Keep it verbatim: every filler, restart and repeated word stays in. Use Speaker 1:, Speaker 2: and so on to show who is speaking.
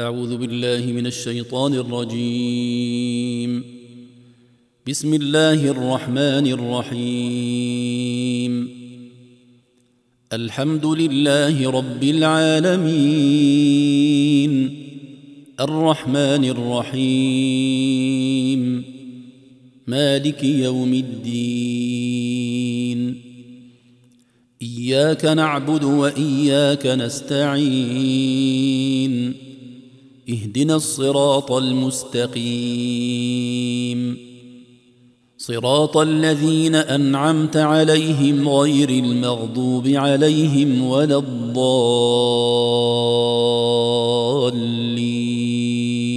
Speaker 1: أعوذ بالله من الشيطان الرجيم. بسم الله الرحمن الرحيم. الحمد لله رب العالمين، الرحمن الرحيم، مالك يوم الدين. إياك نعبد وإياك نستعين، اهدنا الصراط المستقيم، صراط الذين أنعمت عليهم غير المغضوب عليهم ولا الضالين.